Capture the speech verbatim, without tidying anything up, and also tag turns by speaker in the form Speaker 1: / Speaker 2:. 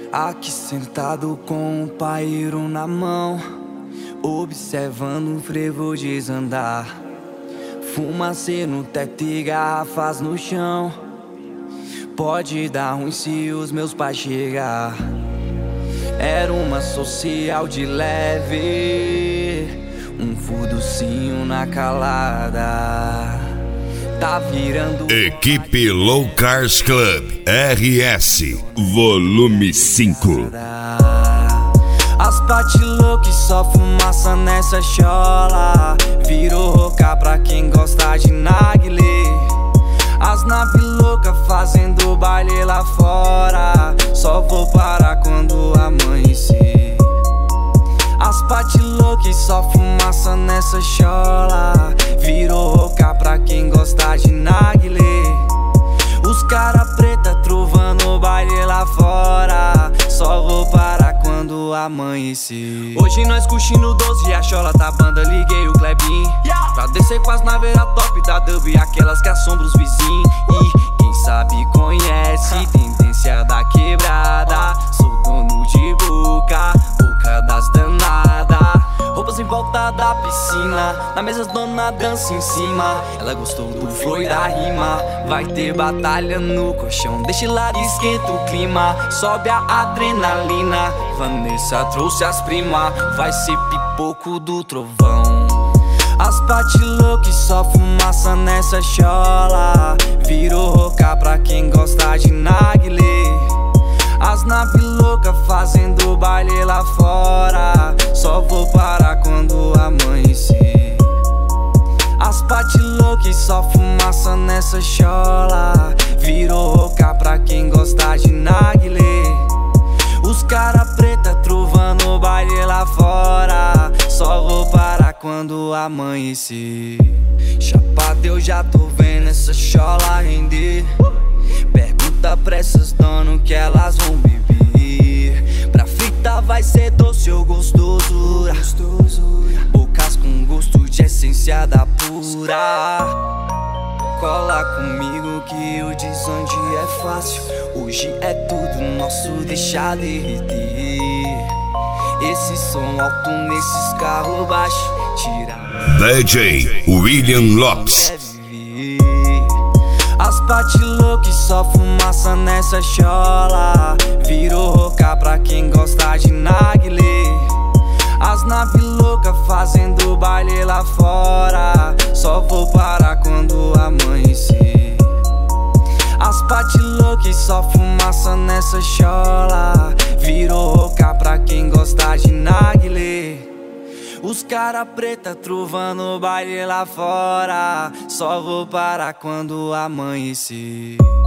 Speaker 1: Aqui sentado com o paeiro na mão, observando o frevo desandar. Fumacê no teto e garrafas no chão. Pode dar ruim se os meus pais chegar. Era uma social de leve, um furducinho na calada. Tá virando
Speaker 2: Equipe Low Cars Club R S Volume cinco.
Speaker 1: As pati louca e só fumaça nessa chola. Virou roca pra quem gosta de narguilé. As nave louca fazendo baile lá fora. Só vou parar quando amanhecer. As pati louca e só fumaça nessa chola. Virou roca pra quem gosta de narguilé. Os cara preta trovando baile lá fora. Só vou parar quando amanhecer. Hoje nós curtindo doze e a chola tá banda. Liguei o Klebin pra descer com as naveiras top da dub, aquelas que assombram os vizinhos. E quem sabe conhece tendência da quebrada. Sou dono de boca, boca das danadas. Roupas em volta da piscina, na mesa dona dança em cima. Ela gostou do flow e da rima. Vai ter batalha no colchão, deixa lá e esquenta o clima. Sobe a adrenalina, Vanessa trouxe as primas. Vai ser pipoco do trovão. As pati louca e só fumaça nessa chola. Virou roca pra quem gosta de narguilé. As nave louca fazendo baile lá fora. Só vou parar quando amanhecer. As pati louca e só fumaça nessa chola. Virou roca pra quem gosta de narguilé. Os cara preta trovando baile lá fora. Só vou parar quando amanhecer. Chapado eu já tô vendo essa chola render. Pergunta pra essas donas que elas vão beber. Pra frita vai ser doce ou gostoso. Bocas com gosto de essência da pura. Cola comigo que o desonde é fácil. Hoje é tudo nosso, deixa derreter. Esse som alto nesses carros baixos tira
Speaker 2: D J William Lopes.
Speaker 1: As pati louca e só fumaça nessa chola. Virou roca pra quem gosta de narguilé. As nave louca fazendo baile lá fora. Só vou parar quando amanhecer. As pati louca e só fumaça nessa chola. Virou roca pra quem gosta de narguilé. Os cara preta trovando baile lá fora. Só vou parar quando amanhecer.